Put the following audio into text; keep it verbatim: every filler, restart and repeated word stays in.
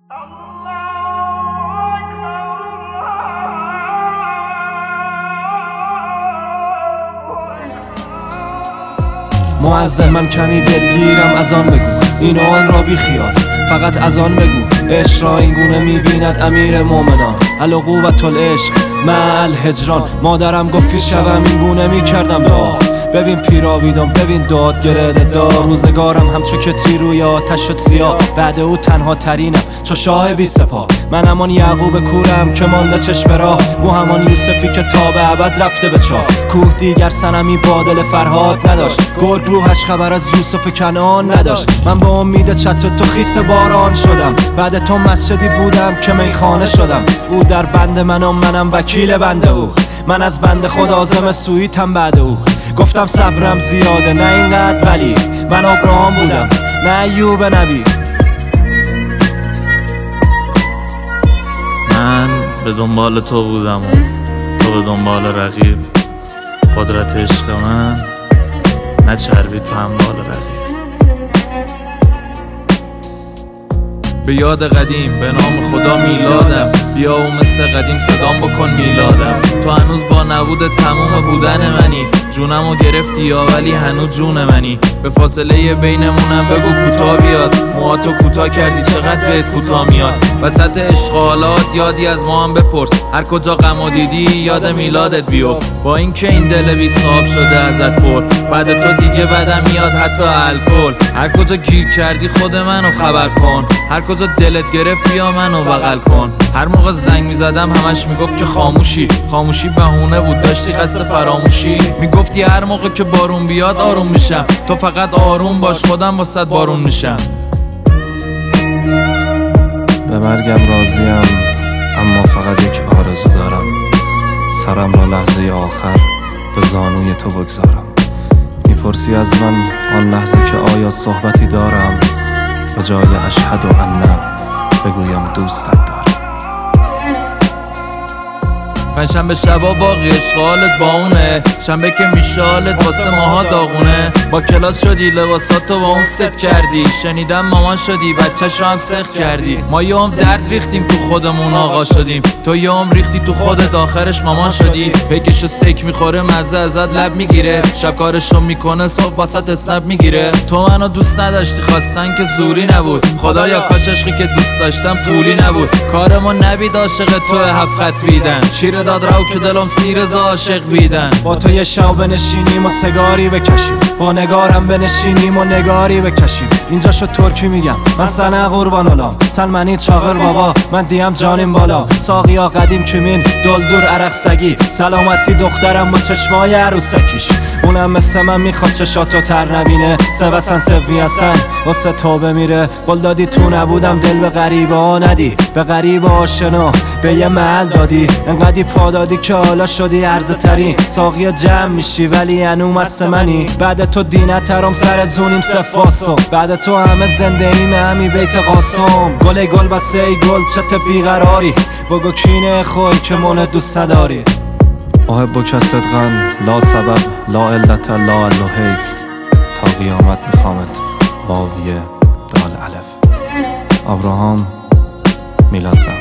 معذر من کمی دلگیرم، از آن بگو این و آن را بی خیال، فقط از آن بگو عشق را این گونه میبیند امیر مومنان. العقوبة العشق مع الهجران. مادرم گفت شبم این گونه میکردم دعا، ببین پیراویدم ببین داد گرده دار. روزگارم همچو که تیروی آتش شد سیاه، بعد او تنها ترینم چو شاه بی سپاه. من همان یعقوب کورم که مانده چشم راه، او همان یوسفی که تا به ابد رفته به چاه. کوه دیگر صنمی با دل فرهاد نداشت، گرگ روحش خبر از یوسف کنعان نداشت. من با امید چتر تو خیس باران شدم، بعد تو مسجدی بودم که میخانه شدم. او در بند منم منم وکیل بنده او، من از بند خود عازم سویتم بعد او. گفتم صبرم زیاده نه اینقدر، ولی من ابراهام بودم نه ایوب نبی. من به دنبال تو بودم و تو به دنبال رقیب. قدرت عشق من نچربید تو همبال رقیب. به یاد قدیم به نام خدا میلادم، بیا و مثل قدیم صدام بکن میلادم. تو هنوز با نبودت تموم بودن منی، جونمو گرفتی یا ولی هنوز جون منی. به فاصله بینمونم بگو کوتاه بیاد، موهاتو کوتاه کردی چقدر بهت کوتاه میاد. وسط عشق حالات یادی از ما هم بپرس، هر کجا غمو دیدی یاد میلادت بیفت. با اینکه این دل بی صاحب شده ازت پر، بعد تو دیگه بدم میاد حتی الکل. هر کجا گیر کردی خود منو خبر کن، هر کجا دلت گرفت بیا منو بغل کن. هر موقع زنگ میزدم همش میگفت که خاموشی، خاموشی بهونه بود داشتی قصد فراموشی. میگفتی هر موقع که بارون بیاد آروم میشم، تو فقط آروم باش خودم واسه بارون میشم. به مرگم راضیم اما فقط یک آرزو دارم، سرم را لحظه آخر به زانوی تو بگذارم. میپرسی از من آن لحظه که آیا صحبتی دارم، به جای اشهد و ان بگویم دوستت دارم. پنجشنبه شبا باقی اشغالت با اونه، شنبه که میشالت واسه ماها داغونه. با کلاس شدی لباساتو با اون ست کردی، شنیدم مامان شدی بچه‌ش رو هم سخت کردی. ما یه هم درد ریختیم تو خودمون آقا شدیم، تو یه هم ریختی تو خودت آخرش مامان شدی. پیکشو سیک میخوره مزه ازت لب میگیره، شب کارشو میکنه صبح واسط اسنپ میگیره. تو منو دوست نداشتی خواستن که زوری نبود، خدایا کاش عشقی که دوست داشتم پولی نبود. کارمو نبید عاشق تو هفت خط بیدن، شیر داد رو که دلم سیر ز عاشق بیدن. با تو یه شب بنشینیم و سگاری بکشیم، با نگارم بنشینیم و نگاری بکشیم. اینجا شد ترکی میگم من سنه قربان علام، سن منی چاغر بابا من دیم جانیم بالا. ساقیا قدیم کمین دلدور عرق سگی، سلامتی دخترم با چشمای عروسکیش. اونم مثل من میخواد چشاتو تر نبینه، سبسن سوی هستن واسه توبه میره. قول دادی تو نبودم دل به غریبه ها ندی، به غریبه آشنا به یه محل دادی. انقدی پا دادی که حالا شدی عرضه ترین، ساقیا جمع میشی ولی هنو مست منی. بعد تو دینت ترم سر زونیم سفاسم، بعد تو همه زنده ایم همی بیت قاسم. گل گل بسه ای گل چت بیقراری، بگو کینه خوی که من دوست نداری. احبک صدقا لا سبب لا علت لا الحیف، تا قیامت میخوامت واویه دال الف. ابراهام میلاد.